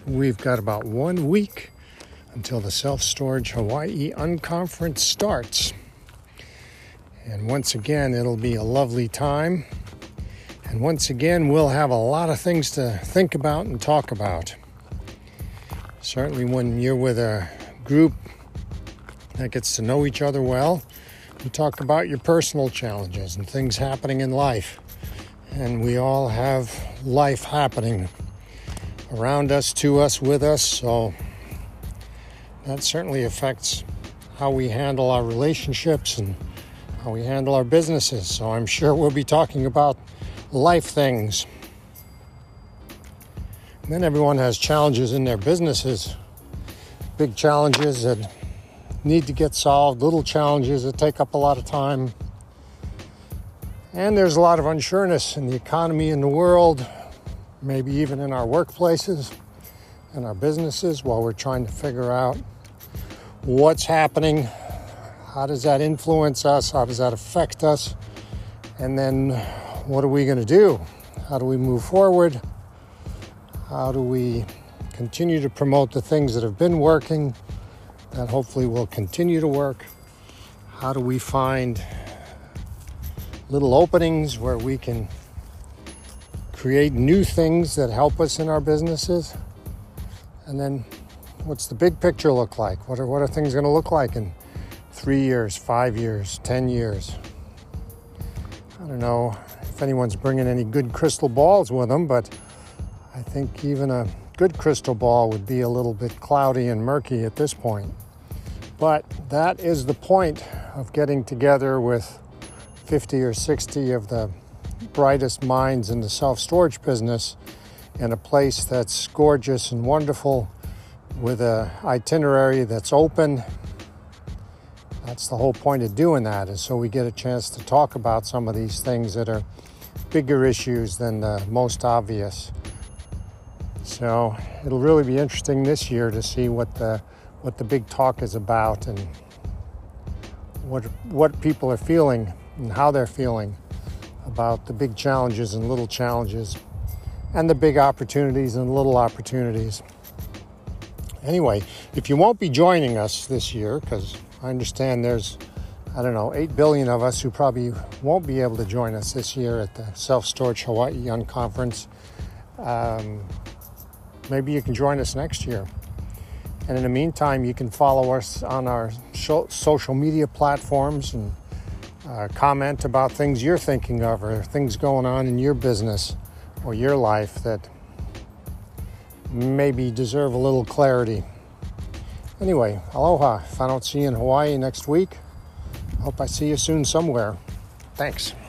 We've got about 1 week until the Self-Storage Hawaii Unconference starts. And once again, it'll be a lovely time. And once again, we'll have a lot of things to think about and talk about. Certainly when you're with a group that gets to know each other well, you talk about your personal challenges and things happening in life. And we all have life happening around us, to us, with us. So that certainly affects how we handle our relationships and how we handle our businesses. So I'm sure we'll be talking about life things. And then everyone has challenges in their businesses. Big challenges that need to get solved, little challenges that take up a lot of time. And there's a lot of unsureness in the economy, in the world, maybe even in our workplaces and our businesses, while we're trying to figure out what's happening, how does that influence us, how does that affect us, and then what are we going to do? How do we move forward? How do we continue to promote the things that have been working that hopefully will continue to work? How do we find little openings where we can create new things that help us in our businesses? And then what's the big picture look like? What are things going to look like in 3 years, 5 years, 10 years? I don't know if anyone's bringing any good crystal balls with them, but I think even a good crystal ball would be a little bit cloudy and murky at this point. But that is the point of getting together with 50 or 60 of the brightest minds in the self-storage business in a place that's gorgeous and wonderful with an itinerary that's open. That's the whole point of doing that, is so we get a chance to talk about some of these things that are bigger issues than the most obvious. So it'll really be interesting this year to see what the big talk is about and what people are feeling and how they're feeling about the big challenges and little challenges and the big opportunities and little opportunities. Anyway, if you won't be joining us this year, because I understand there's, 8 billion of us who probably won't be able to join us this year at the Self-Storage Hawaii Unconference, maybe you can join us next year. And in the meantime, you can follow us on our social media platforms and comment about things you're thinking of or things going on in your business or your life that maybe deserve a little clarity. Anyway, aloha. If I don't see you in Hawaii next week, I hope I see you soon somewhere. Thanks.